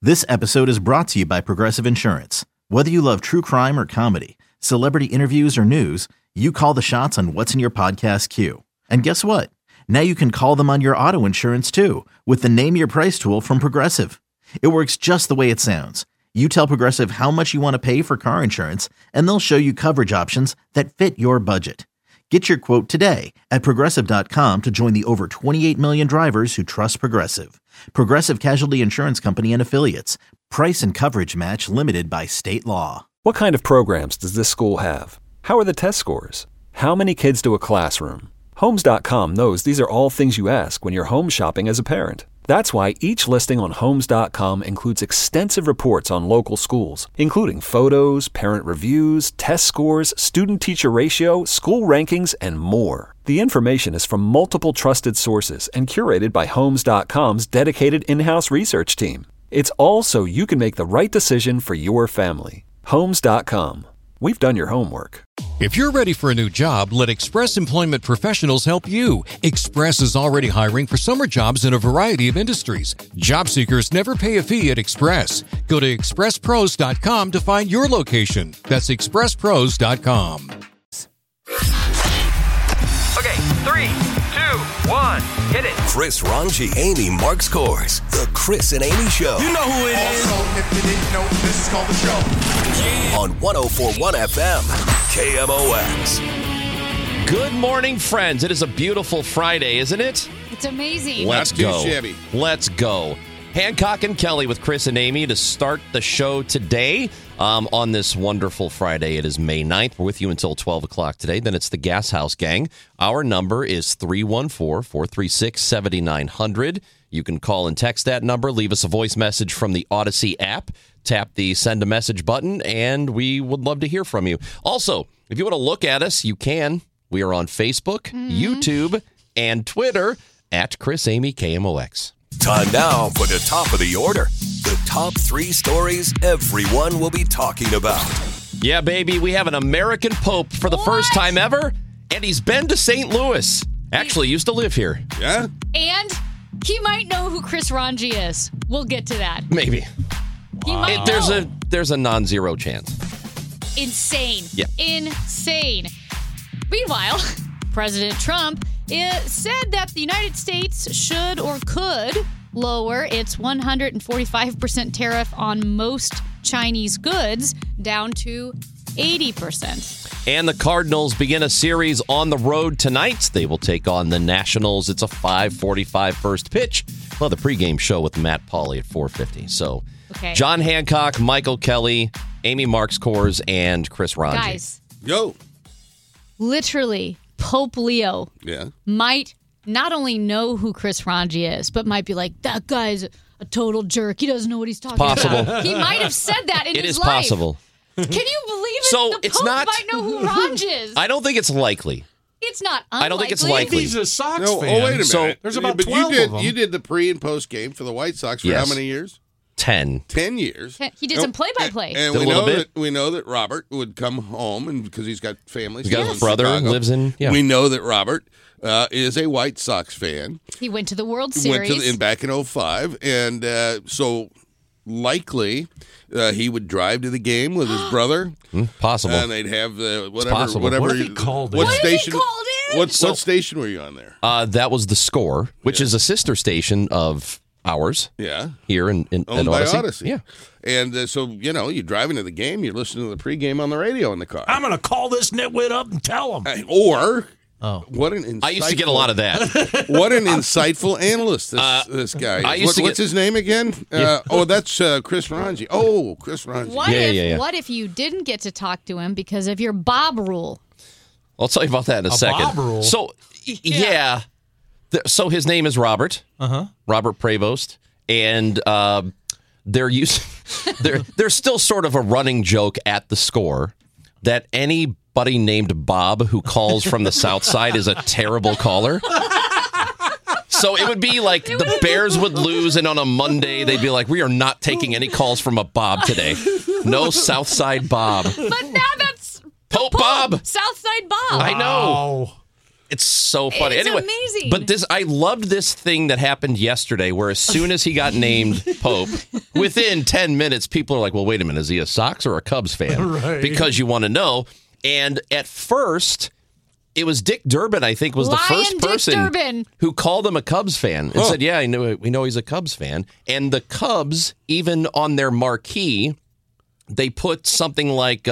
This episode is brought to you by Progressive Insurance. Whether you love true crime or comedy, celebrity interviews or news, you call the shots on what's in your podcast queue. And guess what? Now you can call them on your auto insurance too with the Name Your Price tool from Progressive. It works just the way it sounds. You tell Progressive how much you want to pay for car insurance, and they'll show you coverage options that fit your budget. Get your quote today at Progressive.com to join the over 28 million drivers who trust Progressive. Progressive Casualty Insurance Company and Affiliates. Price and coverage match limited by state law. What kind of programs does this school have? How are the test scores? How many kids to a classroom? Homes.com knows these are all things you ask when you're home shopping as a parent. That's why each listing on Homes.com includes extensive reports on local schools, including photos, parent reviews, test scores, student-teacher ratio, school rankings, and more. The information is from multiple trusted sources and curated by Homes.com's dedicated in-house research team. It's all so you can make the right decision for your family. Homes.com. We've done your homework. If you're ready for a new job, let Express Employment Professionals help you. Express is already hiring for summer jobs in a variety of industries. Job seekers never pay a fee at Express. Go to expresspros.com to find your location. That's expresspros.com. Okay, 3, 2, 1, hit it. Chris Ranji, Amy Marks Kors. The Chris and Amy Show. You know who it is. Also, if you didn't know, this is called The Show. Yeah. On 104.1 FM, KMOX. Good morning, friends. It is a beautiful Friday, isn't it? It's amazing. Let's Not too go. shabby. Let's go. Hancock and Kelly with Chris and Amy to start the show today on this wonderful Friday. It is May 9th. We're with you until 12 o'clock today. Then it's the Gas House Gang. Our number is 314-436-7900. You can call and text that number. Leave us a voice message from the Odyssey app. Tap the send a message button, and we would love to hear from you. Also, if you want to look at us, you can. We are on Facebook, YouTube, and Twitter at Chris Amy KMOX. Time now for the top of the order. The top 3 stories everyone will be talking about. Yeah, baby, we have an American Pope for the first time ever, and he's been to St. Louis. Actually, used to live here. Yeah? And he might know who Chris Ranji is. We'll get to that. Maybe. He might know. There's a non-zero chance. Insane. Yeah. Insane. Meanwhile, President Trump said that the United States should or could lower its 145% tariff on most Chinese goods down to 80%. And the Cardinals begin a series on the road tonight. They will take on the Nationals. It's a 5:45 first pitch. Well, the pregame show with Matt Pauley at 4:50. So, Okay. John Hancock, Michael Kelly, Amy Marks Kors, and Chris Ranji. Guys, Yo. literally, Pope Leo Yeah. might not only know who Chris Ranji is, but might be like, that guy's a total jerk. He doesn't know what he's talking Possible. about. He might have said that in It his is life. possible. Can you believe it? So, the it's Pope not- might know who Ranji is. I don't think it's likely. It's not unlikely. I don't think it's likely. He's a Sox No, fan. oh, wait a minute. So- There's about but 12 you did, of them. You did the pre- and post game for the White Sox for Yes. how many years? 10. 10 years. He did some play-by-play. And Did a we little know bit. that Robert would come home, and because he's got family. He's got still his in brother Chicago. lives in. Yeah. We know that Robert is a White Sox fan. He went to the World Went Series. back in 05, and so likely he would drive to the game with his brother, Possible. and they'd have whatever. possible. Whatever. What if he called in? What What if he station? called in? What station were you on there? That was The Score, which is a sister station of ours Yeah. here in Owned at by Odyssey. Odyssey. Yeah. And so, you're driving to the game, you're listening to the pregame on the radio in the car. I'm going to call this nitwit up and tell him. Or, what an insightful... I used to get a lot of that. What an insightful analyst this guy is. What's his name again? That's Chris Ranji. Oh, Chris Ranji. What if you didn't get to talk to him because of your Bob rule? I'll tell you about that in a second. Bob rule? So, yeah. So his name is Robert. Robert Prevost. And there's still sort of a running joke at The Score that anybody named Bob who calls from the South Side is a terrible caller. So it would be like the Bears would lose, and on a Monday, they'd be like, we are not taking any calls from a Bob today. No Southside Bob. But now that's Pope Bob. Southside Bob. I know. It's so funny. It's anyway, amazing. But I loved this thing that happened yesterday where as soon as he got named Pope, within 10 minutes, people are like, well, wait a minute, is he a Sox or a Cubs fan? Right. Because you want to know. And at first, it was Dick Durbin, I think, was the first person who called him a Cubs fan and said, yeah, we know he's a Cubs fan. And the Cubs, even on their marquee, they put something like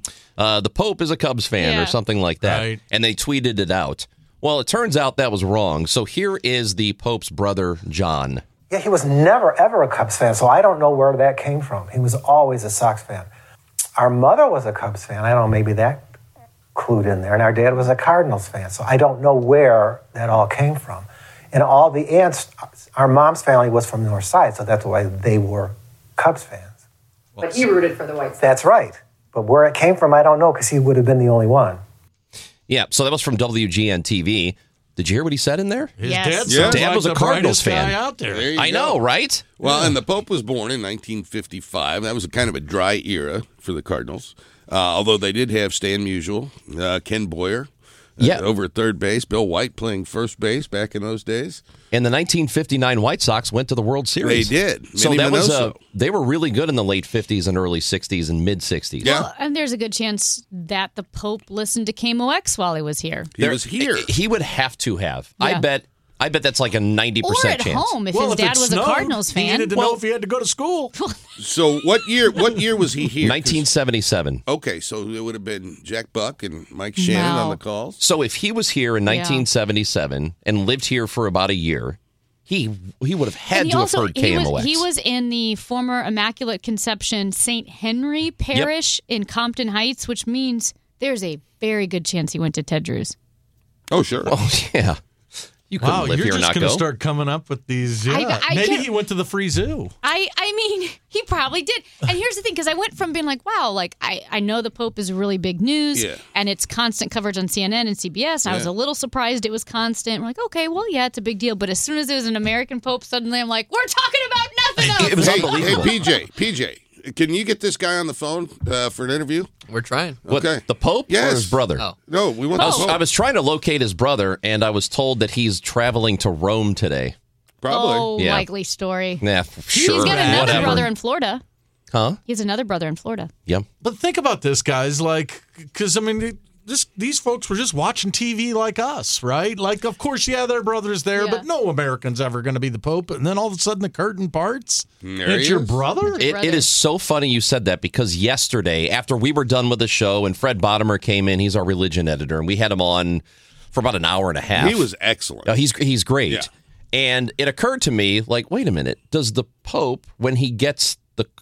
the Pope is a Cubs fan or something like that. Right. And they tweeted it out. Well, it turns out that was wrong. So here is the Pope's brother, John. Yeah, he was never, ever a Cubs fan, so I don't know where that came from. He was always a Sox fan. Our mother was a Cubs fan. I don't know, maybe that clued in there. And our dad was a Cardinals fan, so I don't know where that all came from. And all the aunts, our mom's family was from the North Side, so that's why they were Cubs fans. But he rooted for the White Sox. That's right. But where it came from, I don't know, because he would have been the only one. Yeah, so that was from WGN-TV. Did you hear what he said in there? His dad was a Cardinals fan. Guy out there. There I know, right? Well, and the Pope was born in 1955. That was kind of a dry era for the Cardinals. Although they did have Stan Musial, Ken Boyer over at third base, Bill White playing first base back in those days. And the 1959 White Sox went to the World Series. They did. So that was they were really good in the late 50s and early 60s and mid 60s. Yeah. Well, and there's a good chance that the Pope listened to KMOX while he was here. He was here. He would have to have. Yeah. I bet that's like a 90% or at chance. home if his dad was a Cardinals fan. He needed to know if he had to go to school. So what year was he here? 1977. Okay, so it would have been Jack Buck and Mike Shannon on the calls. So if he was here in 1977 and lived here for about a year, he would have had to have heard KMOX. He was in the former Immaculate Conception St. Henry Parish in Compton Heights, which means there's a very good chance he went to Ted Drew's. Oh, sure. Oh, yeah. You couldn't live here and not go. You're just going to start coming up with these. Yeah. Maybe he went to the free zoo. I mean, he probably did. And here's the thing, because I went from being like, wow, like I know the Pope is really big news, and it's constant coverage on CNN and CBS. And I was a little surprised it was constant. We're like, okay, well, yeah, it's a big deal. But as soon as it was an American Pope, suddenly I'm like, we're talking about nothing else. It was unbelievable. Hey, PJ. Can you get this guy on the phone for an interview? We're trying. Okay. What, the Pope or his brother? Oh. No, we want the Pope. I was trying to locate his brother, and I was told that he's traveling to Rome today. Probably. Oh, likely story. Yeah, sure. He's got another Whatever. brother in Florida. Huh? He has another brother in Florida. Yeah. But think about this, guys. Like, because, I mean, these folks were just watching TV like us, right? Like, of course, their brother's there, but no American's ever going to be the Pope. And then all of a sudden the curtain parts. It's your brother? It is so funny you said that, because yesterday, after we were done with the show and Fred Bottomer came in, he's our religion editor, and we had him on for about an hour and a half. He was excellent. He's great. Yeah. And it occurred to me, like, wait a minute, does the Pope, when he gets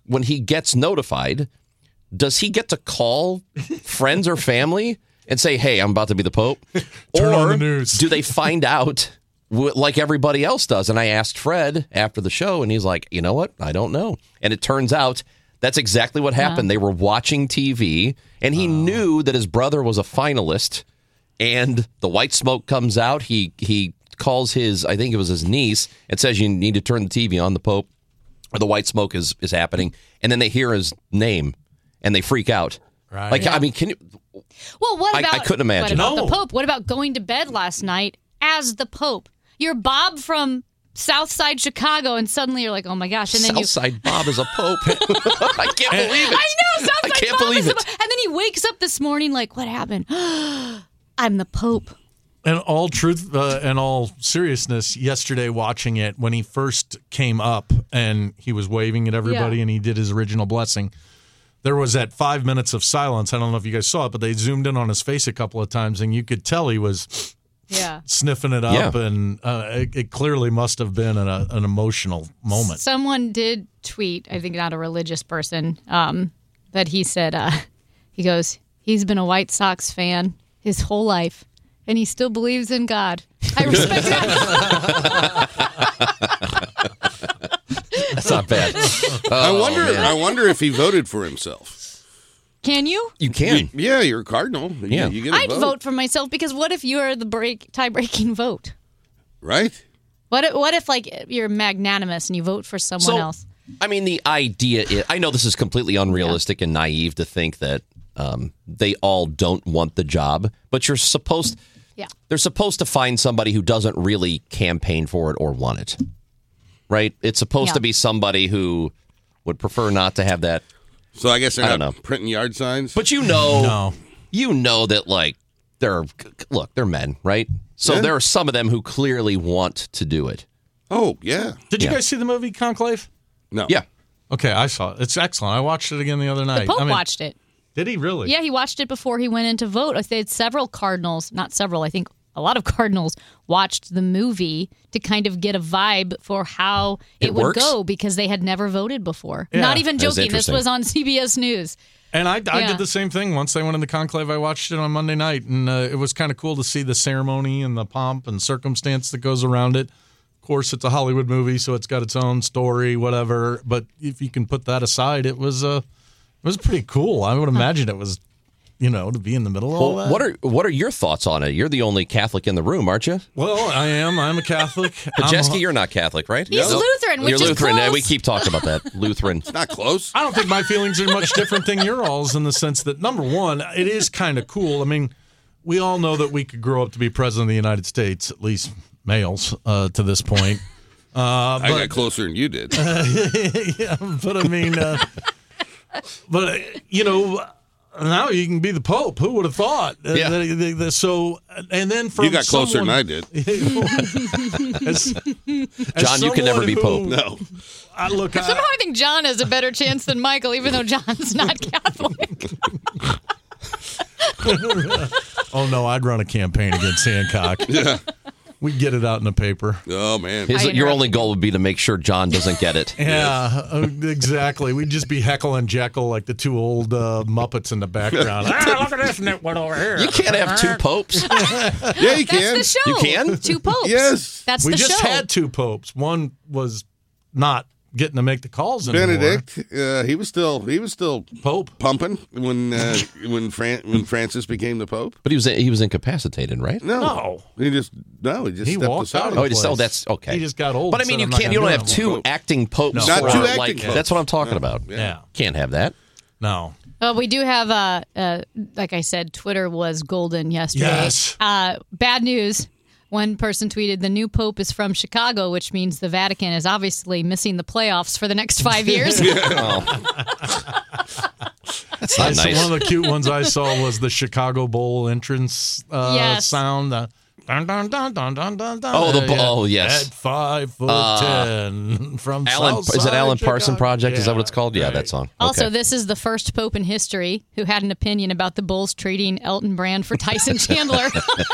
notified, does he get to call friends or family and say, hey, I'm about to be the Pope? Turn or on the news. Do they find out like everybody else does? And I asked Fred after the show, and he's like, you know what? I don't know. And it turns out that's exactly what happened. They were watching TV, and he knew that his brother was a finalist, and the white smoke comes out. He calls I think it was his niece, and says, you need to turn the TV on, the Pope, or the white smoke is happening. And then they hear his name, and they freak out. Right. Like, I mean, can you... Well, what about... I couldn't imagine. What about the Pope? What about going to bed last night as the Pope? You're Bob from Southside Chicago, and suddenly you're like, oh my gosh. And then Southside Bob is a Pope. I can't believe it. I know, Southside I can't Bob believe is it. And then he wakes up this morning like, what happened? I'm the Pope. And all truth and all seriousness, yesterday watching it, when he first came up and he was waving at everybody and he did his original blessing, there was that 5 minutes of silence. I don't know if you guys saw it, but they zoomed in on his face a couple of times, and you could tell he was sniffing it up, and it clearly must have been an emotional moment. Someone did tweet, I think not a religious person, that he said, he goes, he's been a White Sox fan his whole life, and he still believes in God. I respect that. That's not bad. I wonder if he voted for himself. Can you? You can. You're a Cardinal. Yeah. You get a I'd vote for myself, because what if you're the tie-breaking vote? Right. What if like you're magnanimous and you vote for someone else? I mean, the idea is, I know this is completely unrealistic and naive to think that they all don't want the job, but you're supposed, Yeah. They're supposed to find somebody who doesn't really campaign for it or want it, right? It's supposed to be somebody who would prefer not to have that. So I guess they're I not don't know. printing yard signs. But you know that like they're men, right? So there are some of them who clearly want to do it. Oh yeah. Did you guys see the movie Conclave? No. Yeah. Okay, I saw it. It's excellent. I watched it again the other night. The Pope watched it. Did he really? Yeah, he watched it before he went in to vote. They had several cardinals, not several, I think a lot of cardinals watched the movie to kind of get a vibe for how it would go because they had never voted before. Yeah. Not even That's joking. This was on CBS News. And I did the same thing. Once they went into conclave, I watched it on Monday night, and it was kind of cool to see the ceremony and the pomp and circumstance that goes around it. Of course, it's a Hollywood movie, so it's got its own story, whatever. But if you can put that aside, it was pretty cool. I would imagine it was, to be in the middle of all that. What are your thoughts on it? You're the only Catholic in the room, aren't you? Well, I am. I'm a Catholic. Pajeski, you're not Catholic, right? He's Lutheran, which You're is Lutheran. close. We keep talking about that. Lutheran. It's not close. I don't think my feelings are much different than your all's in the sense that, number one, it is kind of cool. I mean, we all know that we could grow up to be president of the United States, at least males, to this point. I got closer than you did. Yeah, but I mean, now you can be the Pope. Who would have thought? Yeah. So, and then from you got closer than I did. John, you can never be Pope. No. Somehow I think John has a better chance than Michael, even though John's not Catholic. Oh, no, I'd run a campaign against Hancock. Yeah. We'd get it out in the paper. Oh, man. Your only goal would be to make sure John doesn't get it. Yeah, exactly. We'd just be Heckle and Jekyll like the two old Muppets in the background. Look at this nitwit over here. You can't have two popes. Yeah, you can. That's the show. You can? Two popes. Yes. That's we the show. We just had two popes. One was not getting to make the calls anymore. Benedict, he was still Pope pumping when Francis became the Pope. But he was incapacitated, right? No. He just stepped walked aside. out. That's okay. He just got old. But I mean, you don't have two acting popes. No. Not for, two acting like, popes. That's what I'm talking about. Yeah. Can't have that. No. Well, we do have, like I said, Twitter was golden yesterday. Yes. Bad news. One person tweeted, the new pope is from Chicago, which means the Vatican is obviously missing the playoffs for the next 5 years. That's not nice. One of the cute ones I saw was the Chicago Bowl entrance sound. Dun, dun, dun, dun, dun, dun, dun. Oh, yes. At 5'10" from Southside is it Alan Parsons Chicago? Project? Is that Yeah, what it's called? Yeah, right. that song. Also, Okay. this is the first pope in history who had an opinion about the Bulls trading Elton Brand for Tyson Chandler.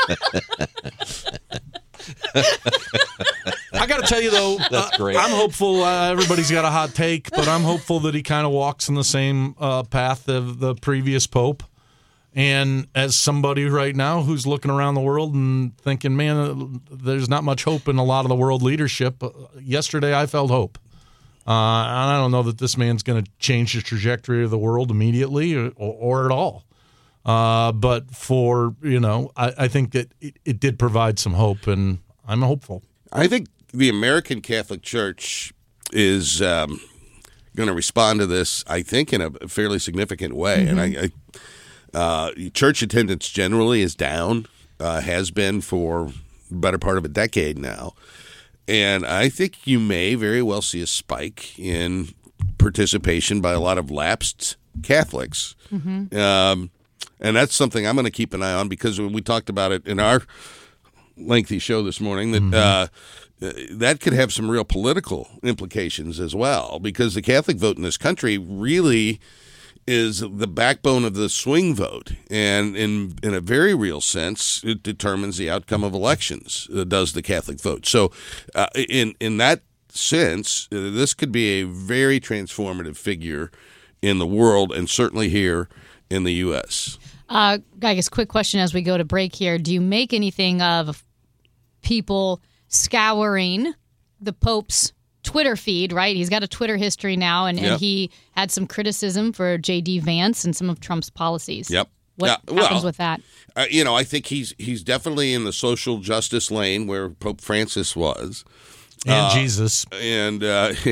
I got to tell you, though, That's great. I'm hopeful. Everybody's got a hot take, but I'm hopeful that he kind of walks in the same path of the previous pope. And as somebody right now who's looking around the world and thinking, man, there's not much hope in a lot of the world leadership, yesterday I felt hope. And I don't know that this man's going to change the trajectory of the world immediately or at all. But I think that it did provide some hope, and I'm hopeful. I think the American Catholic Church is going to respond to this, I think, in a fairly significant way. Mm-hmm. And church attendance generally is down, has been for the better part of a decade now. And I think you may very well see a spike in participation by a lot of lapsed Catholics. Mm-hmm. And that's something I'm going to keep an eye on, because when we talked about it in our lengthy show this morning, that that could have some real political implications as well, because the Catholic vote in this country really is the backbone of the swing vote, and in a very real sense, it determines the outcome of elections. Does the Catholic vote? So, in that sense, this could be a very transformative figure in the world, and certainly here in the U.S. I guess quick question as we go to break here: do you make anything of people scouring the Pope's Twitter feed, right? He's got a Twitter history now, and he had some criticism for J.D. Vance and some of Trump's policies. Yep. What happens with that? I think he's definitely in the social justice lane where Pope Francis was. And Jesus. And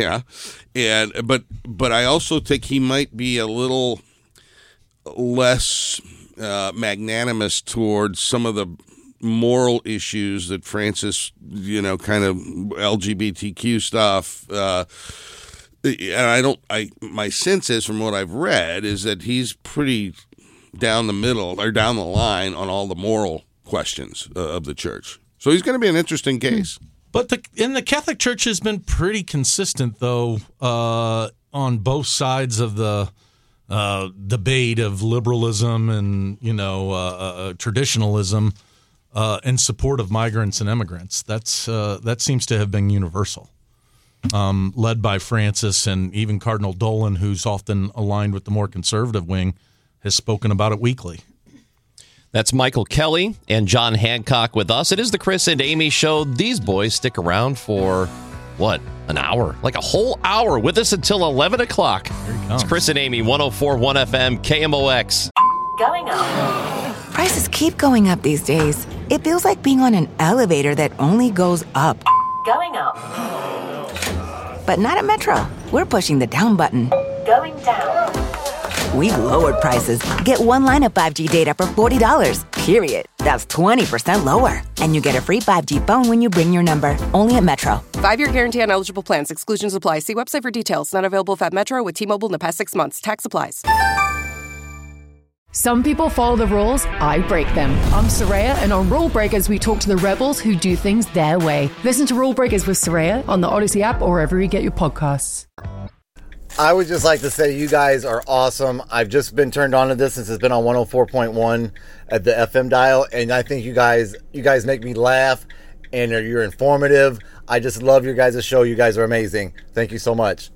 but I also think he might be a little less magnanimous towards some of the moral issues that Francis, kind of LGBTQ stuff. And my sense is, from what I've read, is that he's pretty down the middle or down the line on all the moral questions of the church. So he's going to be an interesting case. But the Catholic Church has been pretty consistent, though, on both sides of the debate of liberalism and traditionalism in support of migrants and immigrants. That seems to have been universal, led by Francis, and even Cardinal Dolan, who's often aligned with the more conservative wing, has spoken about it weekly. That's Michael Kelly and John Hancock with us. It is the Chris and Amy Show. These boys stick around for, an hour? Like a whole hour with us until 11 o'clock. It's Chris and Amy, 104.1 FM, KMOX. Going up. Prices keep going up these days. It feels like being on an elevator that only goes up. Going up. But not at Metro. We're pushing the down button. Going down. We've lowered prices. Get one line of 5G data for $40, period. That's 20% lower. And you get a free 5G phone when you bring your number. Only at Metro. 5-year guarantee on eligible plans. Exclusions apply. See website for details. Not available at Metro with T-Mobile in the past 6 months. Tax applies. Some people follow the rules, I break them. I'm Soraya, and on Rule Breakers, we talk to the rebels who do things their way. Listen to Rule Breakers with Soraya on the Odyssey app or wherever you get your podcasts. I would just like to say you guys are awesome. I've just been turned on to this since it's been on 104.1 at the FM dial, and I think you guys make me laugh, and you're informative. I just love your guys' show. You guys are amazing. Thank you so much.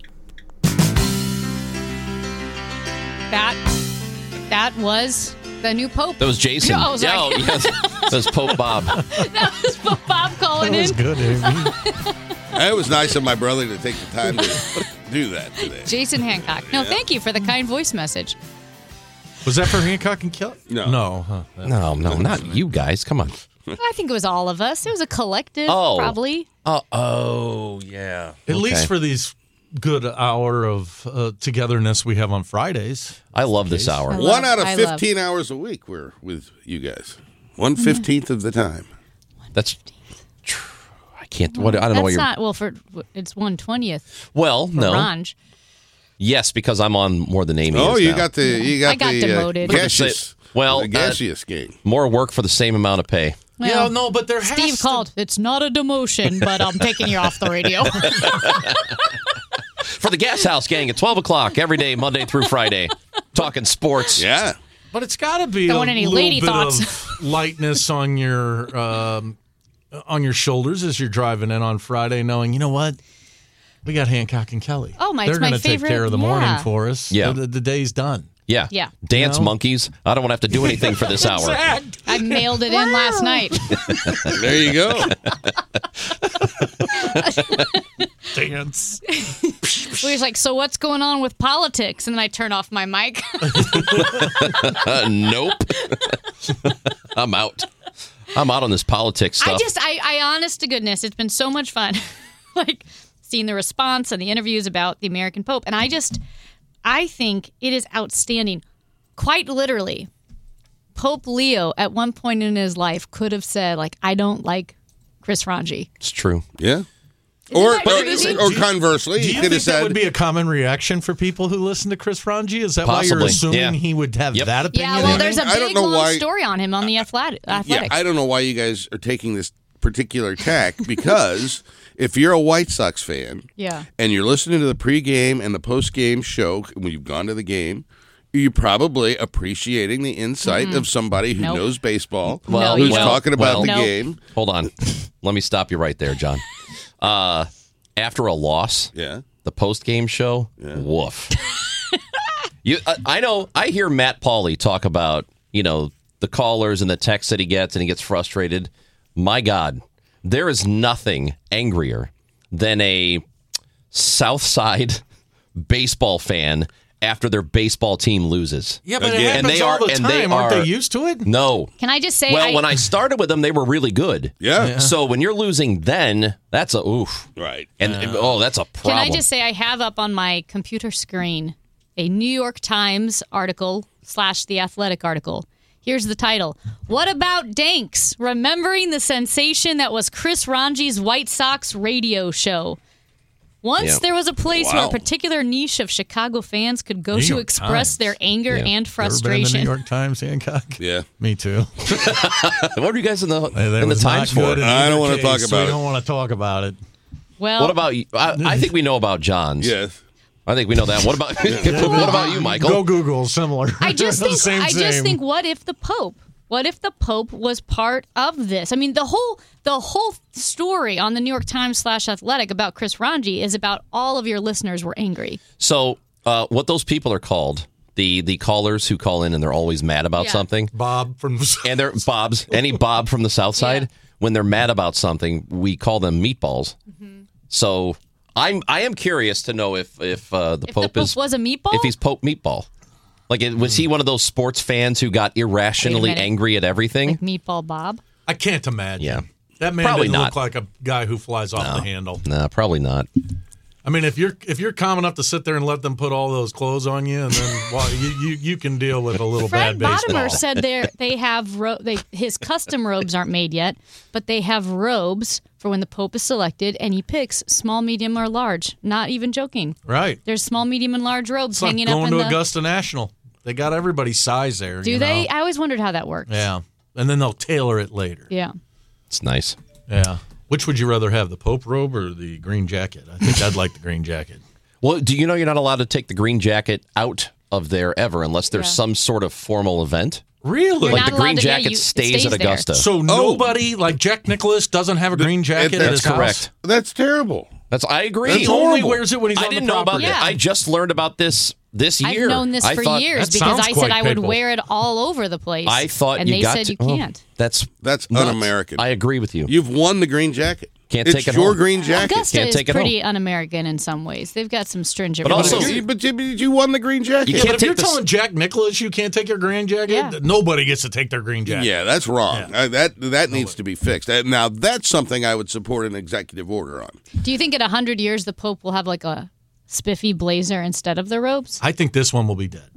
That was the new Pope. That was Jason. Oh, sorry. Yes. That was Pope Bob. That was Pope Bob calling in. That was good, Amy. It was nice of my brother to take the time to do that today. Jason Hancock. No, thank you for the kind voice message. Was that for Hancock and Kelly? No. Huh. No, not you guys. Come on. I think it was all of us. It was a collective, probably. Yeah. At least for these good hour of togetherness we have on Fridays. I love this hour. 1 out of 15 hours a week we're with you guys. 1/15 of the time. That's true. I can't. I don't know what you're. That's not. It's 1/20th. Well, no. Ranj. Yes, because I'm on more than Amy. Oh, is you now. got the. I got demoted. Gaseous. Well, the gaseous gang. More work for the same amount of pay. Well, but there Steve called. It's not a demotion, but I'm taking you off the radio. For the Gas House Gang at 12 o'clock every day, Monday through Friday, talking sports. Yeah. But it's got to be Don't a want any little lady bit thoughts. of lightness on your shoulders as you're driving in on Friday, knowing, you know what? We got Hancock and Kelly. Oh, They're going to take care of the morning for us. Yeah. The day's done. Yeah. Yeah. Dance monkeys. I don't want to have to do anything for this hour. I mailed it in last night. There you go. Dance. We was like, so what's going on with politics? And then I turn off my mic. Nope. I'm out. I'm out on this politics stuff. I honest to goodness, it's been so much fun. Like seeing the response and the interviews about the American Pope. And I think it is outstanding. Quite literally, Pope Leo at one point in his life could have said, like, I don't like Chris Ranji. It's true. Yeah. Or conversely, do he you could have think that said would be a common reaction for people who listen to Chris Ranji? Is that Possibly, why you're assuming yeah. he would have that opinion? Yeah, well, there's a I don't big, know long why- story on him on the Athletics. Yeah, I don't know why you guys are taking this particular tack, because if you're a White Sox fan Yeah. and you're listening to the pregame and the postgame show when you've gone to the game, you're probably appreciating the insight of somebody who knows baseball, who's talking about the game. Hold on. Let me stop you right there, John. After a loss, the post-game show, woof. I know. I hear Matt Pauley talk about, the callers and the texts that he gets, and he gets frustrated. My God, there is nothing angrier than a South Side baseball fan after their baseball team loses. Yeah, but it happens all the time. Aren't they used to it? No. Can I just say? Well, when I started with them, they were really good. Yeah. So when you're losing, then that's a oof. Right. And that's a problem. Can I just say I have up on my computer screen a New York Times article / The Athletic article. Here's the title. What about Danks? Remembering the sensation that was Chris Ranji's White Sox radio show. Once there was a place where a particular niche of Chicago fans could go to express their anger and frustration. Ever been in the New York Times, Hancock? Yeah. Me too. What were you guys in the Times for? I don't want to talk about it. We don't want to talk about it. Well, what about you? I think we know about John's. Yes. I think we know that. What about what about you, Michael? Go Google. Similar. I just think. Same. Just think. What if the Pope? What if the Pope was part of this? I mean, the whole story on the New York Times /Athletic about Chris Ranji is about all of your listeners were angry. So, what those people are called, the callers who call in and they're always mad about something. Bob from the and they're Bob's. Any Bob from the South Side, when they're mad about something, we call them meatballs. Mm-hmm. So, I am curious to know if the Pope was a meatball. If he's Pope Meatball. Like, was he one of those sports fans who got irrationally angry at everything? Like Meatball Bob? I can't imagine. Yeah. That man Probably didn't not. look like a guy who flies off the handle. No, probably not. I mean, if you're calm enough to sit there and let them put all those clothes on you, and then you can deal with a little Fred bad baseball. Bottomer said they have his custom robes aren't made yet, but they have robes for when the Pope is selected, and he picks small, medium, or large. Not even joking. Right. There's small, medium, and large robes It's like hanging up going in to the. Augusta National. They got everybody's size there. Do they? I always wondered how that works. Yeah, and then they'll tailor it later. Yeah. It's nice. Yeah. Which would you rather have, the Pope robe or the green jacket? I think I'd like the green jacket. Well, do you know you're not allowed to take the green jacket out of there ever unless there's some sort of formal event? Really? Like the green jacket stays at Augusta. So nobody, like Jack Nicklaus, doesn't have a green jacket at his That's correct. house? That's terrible. I agree. He only wears it when he's I on didn't the know about property. that. I just learned about this year. I've known this for years because I said I would wear it all over the place. I thought and you they got said to, you can't. That's nuts. Un-American. I agree with you. You've won the green jacket. Can't it's take it your home. green jacket. Augusta Can't is take it pretty home. un-American in some ways. They've got some stringent But also- rules. But you won the green jacket. But if you're telling Jack Nicklaus you can't take your green jacket, nobody gets to take their green jacket. Yeah, that's wrong. That needs to be fixed. Now, that's something I would support an executive order on. Do you think in 100 years the Pope will have like a spiffy blazer instead of the robes? I think this one will be dead.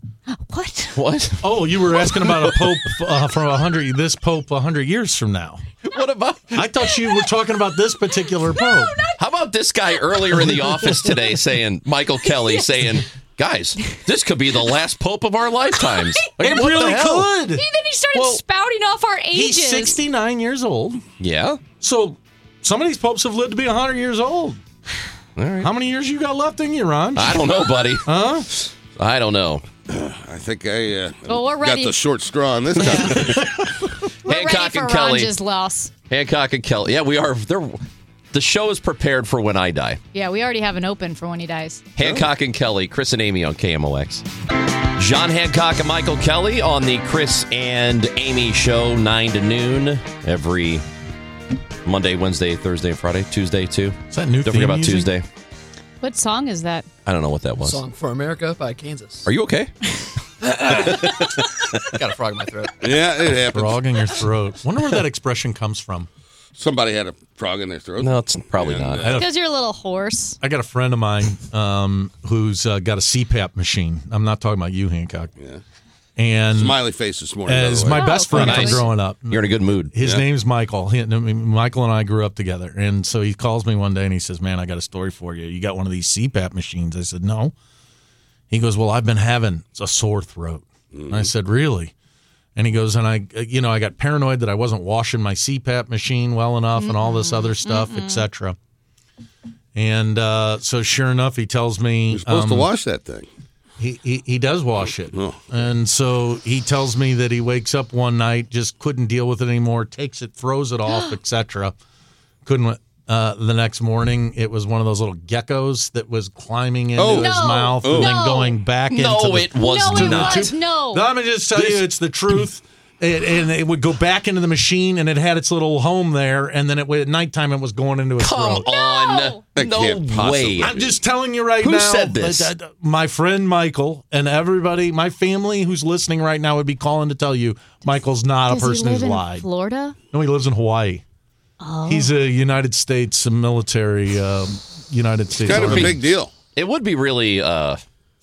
What? What? Oh, you were asking about a Pope from 100. This Pope 100 years from now. What about? I thought you were talking about this particular Pope. How about this guy earlier in the office today saying, Michael Kelly saying, guys, this could be the last Pope of our lifetimes. Like, It what the really hell? could. Then he started spouting off our ages. He's 69 years old. Yeah. So some of these popes have lived to be 100 years old. All right. How many years you got left in you, Ron? I don't know, buddy. Huh? I don't know. I think I Well, we're got ready. the short straw on this guy. We're Hancock ready for and Kelly. Ron's loss. Hancock and Kelly. Yeah, we are. The show is prepared for when I die. Yeah, we already have an open for when he dies. Hancock and Kelly, Chris and Amy on KMOX. John Hancock and Michael Kelly on the Chris and Amy show, 9 to noon, every Monday, Wednesday, Thursday, and Friday. Tuesday, too. Is that new Don't theme forget about music? Tuesday. What song is that? I don't know what that was. Song for America by Kansas. Are you okay? Got a frog in my throat. Yeah, it happens. Frog in your throat. Wonder where that expression comes from. Somebody had a frog in their throat. No, it's probably not. Because you're a little hoarse. I got a friend of mine who's got a CPAP machine. I'm not talking about you, Hancock. Yeah. And Smiley face this morning. as by the way. my best friend from nice. growing up. You're in a good mood. His name's Michael. Michael and I grew up together. And so he calls me one day and he says, man, I got a story for you. You got one of these CPAP machines? I said, no. He goes, well, I've been having a sore throat. And I said, really? And he goes, and I got paranoid that I wasn't washing my CPAP machine well enough and all this other stuff, etc. And so sure enough, he tells me You're supposed to wash that thing. He does wash it. Oh. And so he tells me that he wakes up one night, just couldn't deal with it anymore, takes it, throws it off, etc. Couldn't. The next morning, it was one of those little geckos that was climbing into his mouth and then going back into the... it was not. No. Let me just tell you, it's the truth. And it would go back into the machine, and it had its little home there, and then at nighttime, it was going into his throat. Come on. That No can't possibly way. be. I'm just telling you right Who now. said this? My friend Michael and everybody, my family who's listening right now would be calling to tell you Michael's not Does a person he who's live in lied. Florida? No, he lives in Hawaii. Oh. He's a United States military, United States Kind of a Army. big deal. It would be really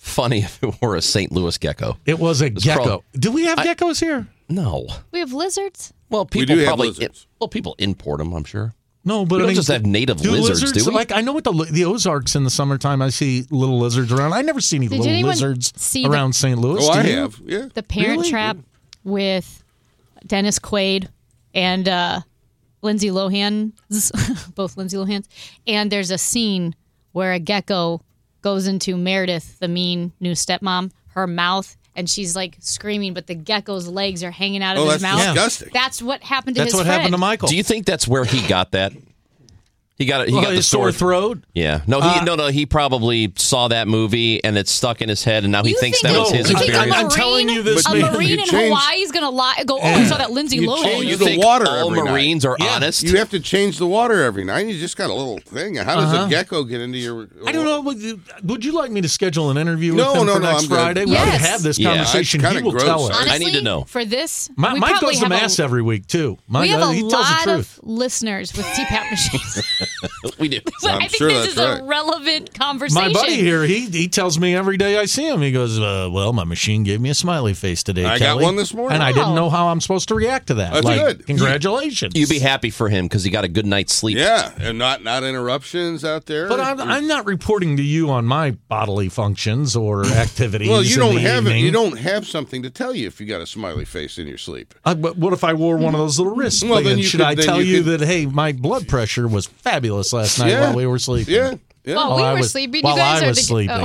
funny if it were a St. Louis gecko. It was a gecko. Do we have geckos here? No. We have lizards. Well, people probably people import them, I'm sure. No, but we I don't mean, just have native lizards, do we? Like, I know what the Ozarks in the summertime, I see little lizards around. I never see any little lizards around St. Louis. Oh, I have. Yeah. The Parent Trap with Dennis Quaid and Lindsay Lohan, both Lindsay Lohans. And there's a scene where a gecko goes into Meredith, the mean new stepmom, her mouth, and she's like screaming, but the gecko's legs are hanging out of his mouth. That's disgusting. That's what happened to his friend. That's what happened to Michael. Do you think that's where he got that? He got it. He got the his sore throat. Yeah. No. He probably saw that movie and it's stuck in his head, and now he thinks that was his experience. I'm telling you this. A Marine in Hawaii is going to lie. Go. Oh, I saw that Lindsay Lohan. You the think water all every Marines night. are honest? You have to change the water every night. You just got a little thing. How does a gecko get into your? I don't know. Would you like me to schedule an interview with him for next I'm Friday? good. We already have this conversation. He will tell us. Honestly, I need to know. For this, Mike goes to mass every week too. We have a he tells the lot truth. of listeners with CPAP machines. We do. I think this is a relevant conversation. My buddy here, he tells me every day I see him. He goes, "Well, my machine gave me a smiley face today. I Kelly, got one this morning, and I didn't know how I'm supposed to react to that. That's good. Congratulations. You'd be happy for him because he got a good night's sleep. Yeah, and not interruptions out there. But I'm not reporting to you on my bodily functions or activities. Well, you don't have evening. You don't have something to tell you if you got a smiley face in your sleep. But what if I wore one of those little wrists? Well, then should I tell you that, hey, my blood pressure was fabulous last night while we were sleeping? Yeah. While we were sleeping, while you guys I are was sleeping.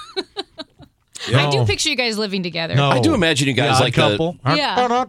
I do picture you guys living together. No. I do imagine you guys like couple. like a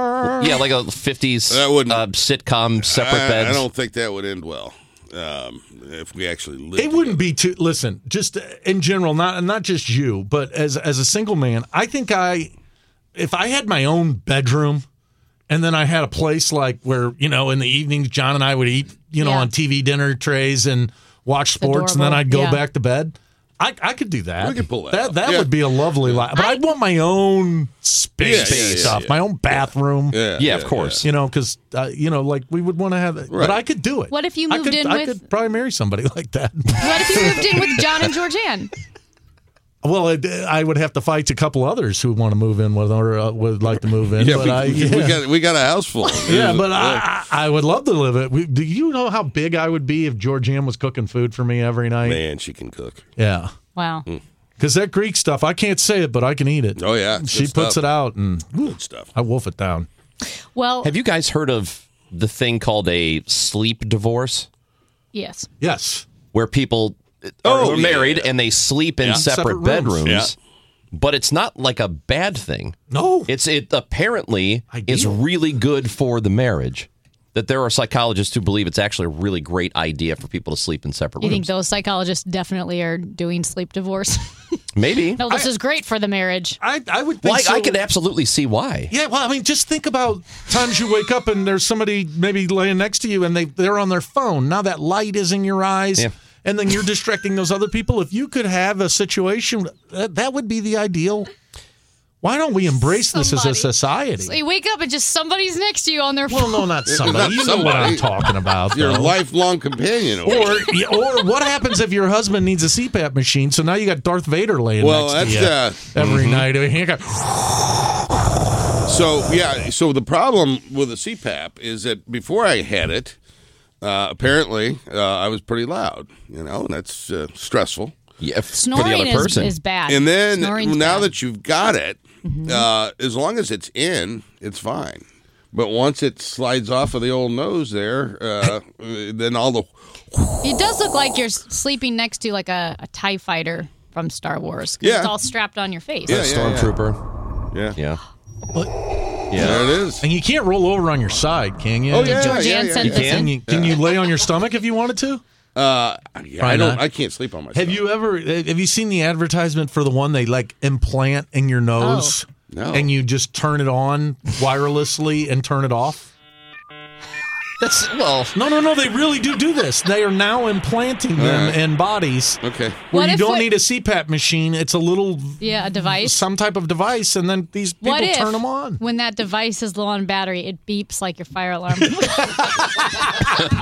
50s sitcom, separate beds. I don't think that would end well if we actually lived. It wouldn't be too. Listen, just in general, not just you, but as a single man, I think if I had my own bedroom, and then I had a place like where in the evenings John and I would eat on TV dinner trays and watch sports, and then I'd go back to bed. I could do that. We could pull that. That would be a lovely life. But I'd want my own space stuff, my own bathroom. Yeah, of course. Because like we would want to have it. Right. But I could do it. What if you moved I could probably marry somebody like that. What if you moved in with John and Georgianne? Well, I would have to fight a couple others who want to move in with or would like to move in. We got a house full. Yeah, but I would love to live it. Do you know how big I would be if Georgianne was cooking food for me every night? Man, she can cook. Yeah. Wow. Because that Greek stuff, I can't say it, but I can eat it. Oh, yeah. She puts it out, and good stuff. I wolf it down. Well, have you guys heard of the thing called a sleep divorce? Yes. Yes. Where people are married and they sleep in separate bedrooms. Yeah. But it's not like a bad thing. No. It apparently is really good for the marriage. That there are psychologists who believe it's actually a really great idea for people to sleep in separate You rooms. think those psychologists definitely are doing sleep divorce? Maybe. No, this is great for the marriage. I would think so. I could absolutely see why. Yeah, well, I mean, just think about times you wake up and there's somebody maybe laying next to you and they're on their phone. Now that light is in your eyes. Yeah. And then you're distracting those other people. If you could have a situation, that would be the ideal. Why don't we embrace this as a society? So you wake up and just somebody's next to you on their phone. Well, no, not somebody. You know what I'm talking about. Your though. lifelong companion. Or what happens if your husband needs a CPAP machine? So now you got Darth Vader laying next to you every night. So the problem with the CPAP is that before I had it, apparently I was pretty loud, and that's stressful. Yeah, snoring for the other person is bad. And then Snoring's now bad. that you've got it, as long as it's in, it's fine. But once it slides off of the old nose there, then all the... It does look like you're sleeping next to like a TIE fighter from Star Wars. 'Cause it's all strapped on your face. Yeah, Stormtrooper. Yeah. Yeah, there it is. And you can't roll over on your side, can you? Oh, yeah. Georgianne sent this in. Can you lay on your stomach if you wanted to? I can't sleep on my stomach. Have you seen the advertisement for the one they like implant in your nose? No. And you just turn it on wirelessly and turn it off? No, they really do this. They are now implanting them in bodies. Okay. Where you don't need a CPAP machine. It's a little a device. Some type of device, and then these people turn them on. When that device is low on battery, it beeps like your fire alarm.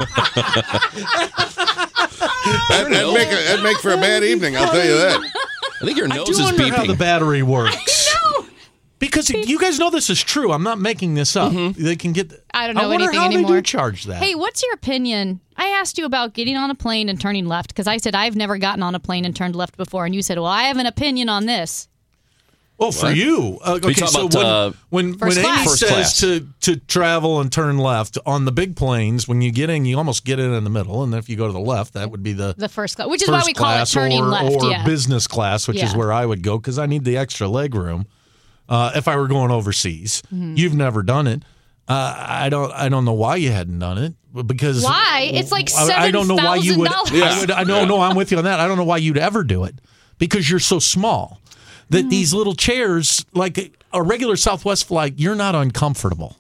That'd make for a bad evening, I'll tell you that. I think your I nose do is wonder beeping. how the battery works. I know. Because you guys know this is true. I'm not making this up. Mm-hmm. They can get. I don't know wonder anything how anymore. They do charge that. Hey, what's your opinion? I asked you about getting on a plane and turning left because I said I've never gotten on a plane and turned left before, and you said, "Well, I have an opinion on this." Well, for you, okay. So when First Amy class. says class. to travel and turn left on the big planes, when you get in, you almost get in the middle, and if you go to the left, that would be the first class, which is why we call it class turning left. or Yeah. business class, which is Yeah. where I would go because I need the extra leg room. If I were going overseas, Mm-hmm. you've never done it. I don't know why you hadn't done it because Why? It's like I don't know why you would. $7,000. I don't know. I'm with you on that. I don't know why you'd ever do it because you're so small that these little chairs, like a regular Southwest flight, you're not uncomfortable.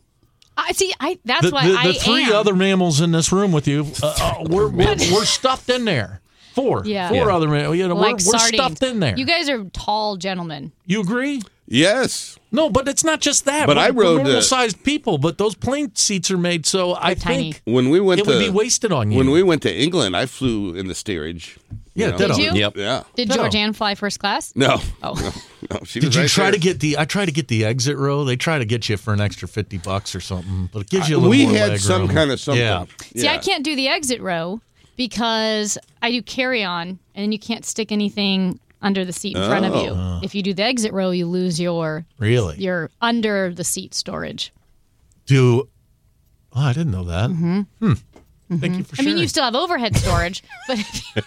That's why I the three am. other mammals in this room with you, we're stuffed in there. Four other mammals. You know, like we're sardines. stuffed in there. You guys are tall gentlemen. You agree? Yes. No, but it's not just that. But I rode normal-sized people, but those plane seats are made so I think when we went it would be wasted on you. When we went to England, I flew in the steerage. Yeah, Did you? Yep. Yeah. Did Georgianne fly first class? No. Oh. No, she Did was you right try there. to get the? I try to get the exit row. They try to get you for an extra $50 or something, but it gives you a little We more had leg some room. kind of something. Yeah. See, I can't do the exit row because I do carry on, and you can't stick anything under the seat in front of you. Oh. If you do the exit row, you lose your your under the seat storage. Oh, I didn't know that. Thank you for I sharing. mean, you still have overhead storage, but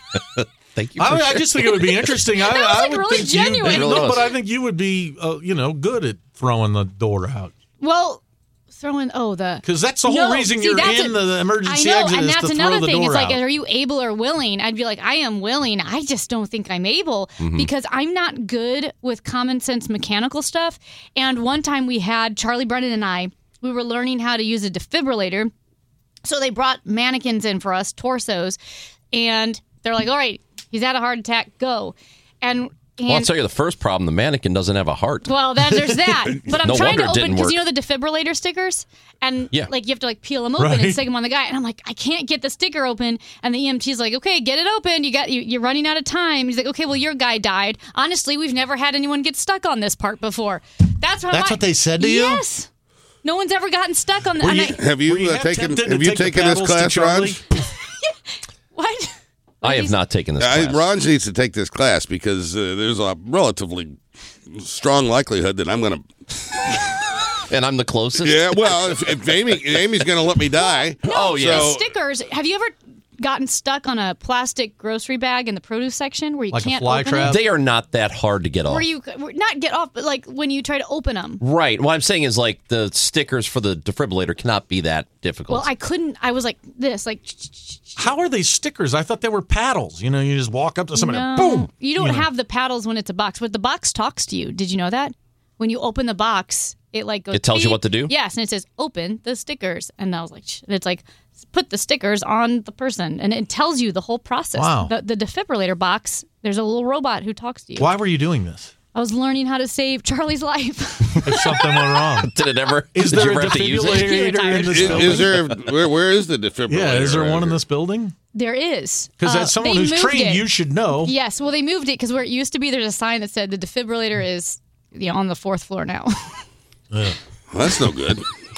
Thank you. I just think it would be interesting. That was, I like, would really think genuine. You, It really no, was. but I think you would be, good at throwing the door out. well, throwing the Because that's the whole reason you're in the emergency I know, exit and is that's to another throw the thing. door It's like, out. are you able or willing? I'd be like, I am willing. I just don't think I'm able because I'm not good with common sense mechanical stuff. And one time we had Charlie Brennan and I. We were learning how to use a defibrillator. So they brought mannequins in for us, torsos, and they're like, all right, he's had a heart attack, go. And Well, I'll tell you the first problem. The mannequin doesn't have a heart. well, there's that. But I'm No trying to wonder it open didn't because work. you know the defibrillator stickers, and Yeah. like you have to like peel them open Right. and stick them on the guy. And I'm like, I can't get the sticker open. And the EMT's like, okay, get it open. You're running out of time. He's like, okay, well your guy died. Honestly, we've never had anyone get stuck on this part before. That's what they said to you? Yes. No one's ever gotten stuck on that. Have you taken this class, Raj? What? I have not taken this class. Raj needs to take this class because there's a relatively strong likelihood that I'm going to. And I'm the closest? Yeah, well, if Amy's going to let me die. Oh, yeah. The stickers. Have you ever gotten stuck on a plastic grocery bag in the produce section where you Like a can't fly open trap? it? They are not that hard to get off. Where you not get off, but like when you try to open them. Right. What I'm saying is like the stickers for the defibrillator cannot be that difficult. Well, I couldn't. I was like this, like. How are they stickers? I thought they were paddles. You know, you just walk up to somebody, No. boom. You don't know. have the paddles when it's a box, but the box talks to you. Did you know that? When you open the box, it like goes. It tells you beep. what to do? Yes, and it says open the stickers, and I was like, and it's like put the stickers on the person, and it tells you the whole process. Wow. The defibrillator box. There's a little robot who talks to you. Why were you doing this? I was learning how to save Charlie's life. If something went wrong. Did it ever? Is did there you a ever have to use it? defibrillator in this building? Is there? Where is the defibrillator? Yeah, is there one in this building? There is. Because as someone they who's moved trained, it. you should know. Yes, well, they moved it because where it used to be, there's a sign that said the defibrillator is on the 4th floor now. Well, that's no good.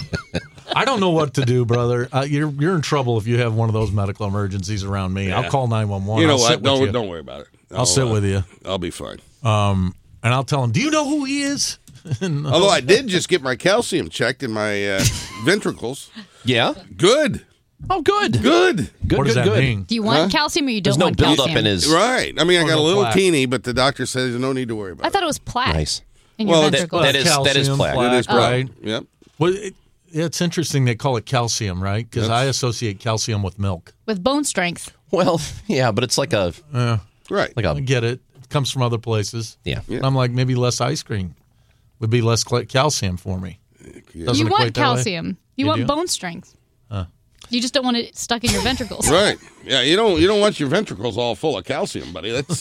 I don't know what to do, brother. You're in trouble if you have one of those medical emergencies around me. Yeah. I'll call 911. You know I'll what? sit with you. Don't worry about it. I'll sit with you. I'll be fine. And I'll tell him, do you know who he is? Although I did just get my calcium checked in my ventricles. Yeah? Good. Oh, good. Good. What does that mean? Do you want calcium or you don't There's no want buildup calcium? in his. Right. I mean, I got a no little plaque. teeny, but the doctor says there's no need to worry about I thought it was plaque Nice. in your Well, ventricles. that is Calcium, plaque. it. It is plaque, right. right? Yep. Well, it's interesting they call it calcium, right? Because I associate calcium with milk. With bone strength. Well, yeah, but it's like a. Right. Like I a. get it. It comes from other places. Yeah. And I'm like, maybe less ice cream would be less calcium for me. Doesn't You equate want that way? calcium. You You want do? bone strength. You just don't want it stuck in your ventricles. Right. Yeah. You don't want your ventricles all full of calcium, buddy. That's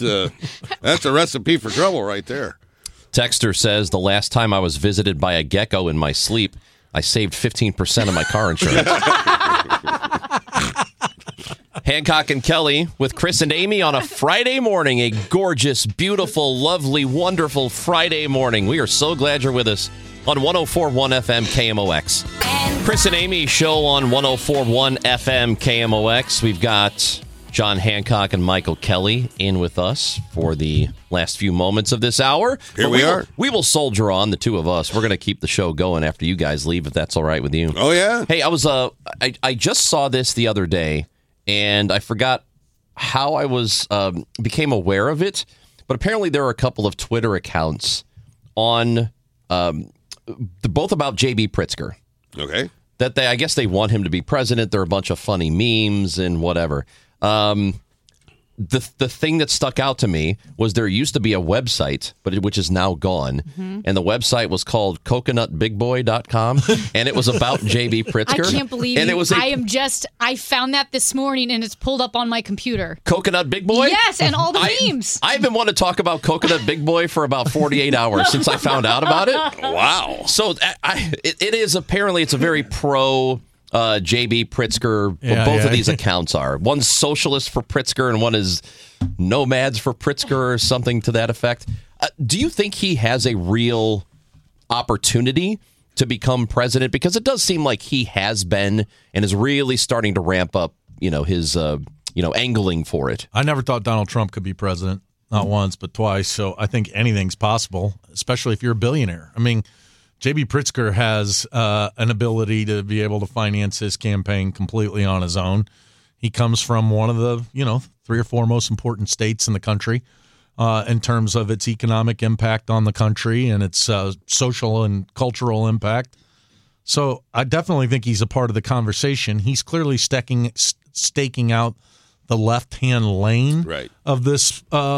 a recipe for trouble right there. Texter says the last time I was visited by a gecko in my sleep, I saved 15% of my car insurance. Hancock and Kelly with Chris and Amy on a Friday morning. A gorgeous, beautiful, lovely, wonderful Friday morning. We are so glad you're with us on 104.1 FM KMOX. Chris and Amy show on 104.1 FM KMOX. We've got John Hancock and Michael Kelly in with us for the last few moments of this hour. Here we are. We will soldier on, the two of us. We're going to keep the show going after you guys leave, if that's all right with you. Oh, yeah. Hey, I just saw this the other day, and I forgot how I became aware of it. But apparently there are a couple of Twitter accounts on both about J.B. Pritzker. Okay. That I guess they want him to be president. There are a bunch of funny memes and whatever. The thing that stuck out to me was there used to be a website, which is now gone, and the website was called coconutbigboy.com, and it was about J.B. Pritzker. I can't believe and it was I found that this morning, and it's pulled up on my computer. Coconut Big Boy? Yes, and all the memes. I've been wanting to talk about Coconut Big Boy for about 48 hours since I found out about it. Wow. So it is apparently it's a very pro J.B. Pritzker. Both of these accounts are. One's socialist for Pritzker and one is nomads for Pritzker or something to that effect. Do you think he has a real opportunity to become president? Because it does seem like he has been and is really starting to ramp up, his, angling for it. I never thought Donald Trump could be president. Not once, but twice. So I think anything's possible, especially if you're a billionaire. I mean, J.B. Pritzker has an ability to be able to finance his campaign completely on his own. He comes from one of the, 3 or 4 most important states in the country in terms of its economic impact on the country and its social and cultural impact. So I definitely think he's a part of the conversation. He's clearly staking out the left-hand lane of this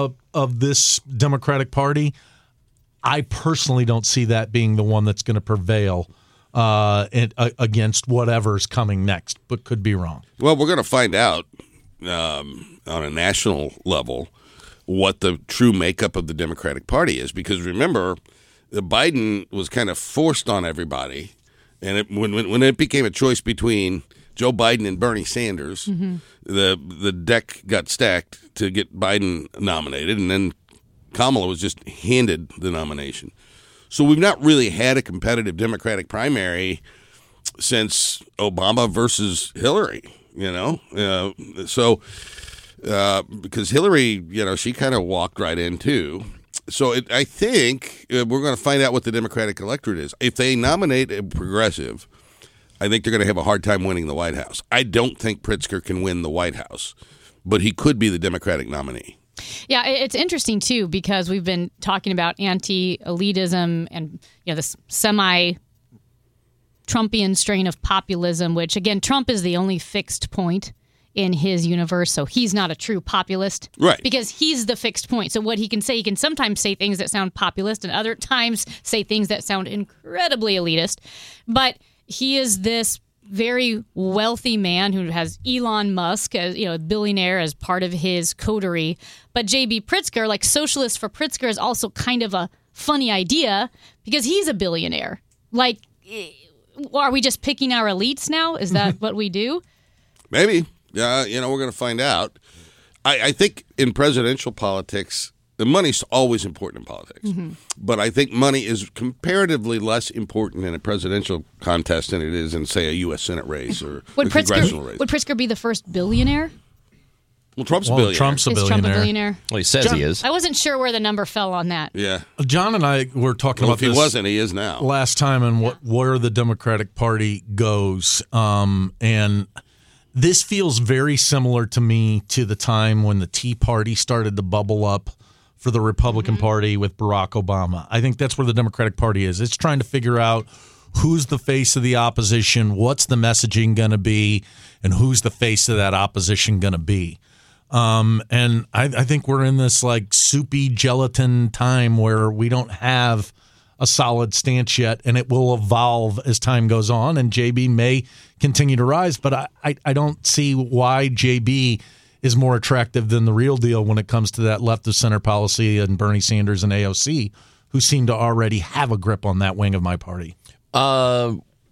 Democratic Party. I personally don't see that being the one that's going to prevail against whatever's coming next, but could be wrong. Well, we're going to find out on a national level what the true makeup of the Democratic Party is. Because remember, Biden was kind of forced on everybody. And when it became a choice between Joe Biden and Bernie Sanders, the deck got stacked to get Biden nominated, and then Kamala was just handed the nomination. So we've not really had a competitive Democratic primary since Obama versus Hillary, because Hillary, she kind of walked right in too. So I think we're going to find out what the Democratic electorate is. If they nominate a progressive, I think they're going to have a hard time winning the White House. I don't think Pritzker can win the White House, but he could be the Democratic nominee. Yeah, it's interesting, too, because we've been talking about anti-elitism and this semi-Trumpian strain of populism, which, again, Trump is the only fixed point in his universe, so he's not a true populist. Right. Because he's the fixed point. So what he can sometimes say things that sound populist and other times say things that sound incredibly elitist. But he is this very wealthy man who has Elon Musk as a billionaire as part of his coterie. But J.B. Pritzker, like socialist for Pritzker, is also kind of a funny idea because he's a billionaire. Like, are we just picking our elites now? Is that what we do? Maybe. We're going to find out. I think in presidential politics, the money's always important in politics. But I think money is comparatively less important in a presidential contest than it is in, say, a U.S. Senate race or a congressional race. Would Pritzker be the first billionaire? Well, Trump's a billionaire. Trump's a Is billionaire. Trump a billionaire? Well, he says he is. I wasn't sure where the number fell on that. Yeah. John and I were talking about this. If he wasn't, he is now. Last time and where the Democratic Party goes. And this feels very similar to me to the time when the Tea Party started to bubble up for the Republican Party with Barack Obama. I think that's where the Democratic Party is. It's trying to figure out who's the face of the opposition, what's the messaging going to be, and who's the face of that opposition going to be. And I think we're in this like soupy gelatin time where we don't have a solid stance yet, and it will evolve as time goes on, and JB may continue to rise, but I don't see why JB is more attractive than the real deal when it comes to that left of center policy and Bernie Sanders and AOC, who seem to already have a grip on that wing of my party. How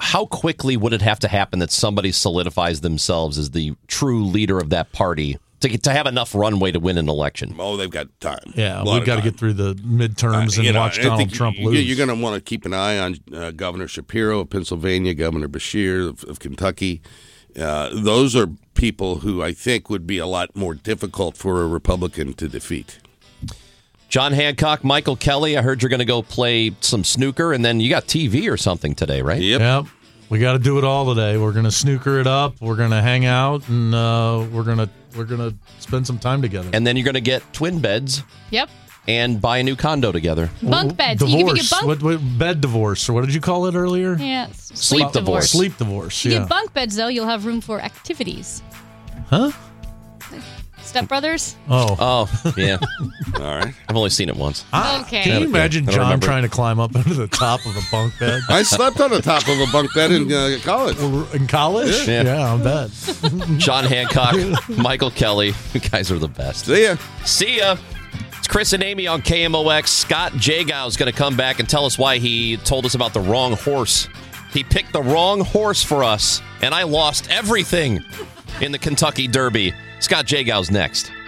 how quickly would it have to happen that somebody solidifies themselves as the true leader of that party to have enough runway to win an election? Oh, they've got time. Yeah, we've got to get through the midterms and watch Donald Trump lose. You're going to want to keep an eye on Governor Shapiro of Pennsylvania, Governor Beshear of Kentucky. Those are people who I think would be a lot more difficult for a Republican to defeat. John Hancock, Michael Kelly, I heard you're going to go play some snooker, and then you got TV or something today, right? Yep. We got to do it all today. We're going to snooker it up. We're going to hang out, and we're gonna spend some time together. And then you're going to get twin beds. Yep. And buy a new condo together. Bunk beds. Divorce. You can get What bed divorce, or what did you call it earlier? Yeah, sleep divorce. Sleep divorce. You Yeah. get bunk beds, though. You'll have room for activities. Huh? Step Brothers? Oh, yeah. All right. I've only seen it once. Okay. Can you imagine I don't John remember. trying to climb up into the top of a bunk bed? I slept on the top of a bunk bed in college. In college? Yeah. I bet. John Hancock, Michael Kelly. You guys are the best. See ya. See ya. It's Chris and Amy on KMOX. Scott Jagow is going to come back and tell us why he told us about the wrong horse. He picked the wrong horse for us, and I lost everything in the Kentucky Derby. Scott Jagow's next.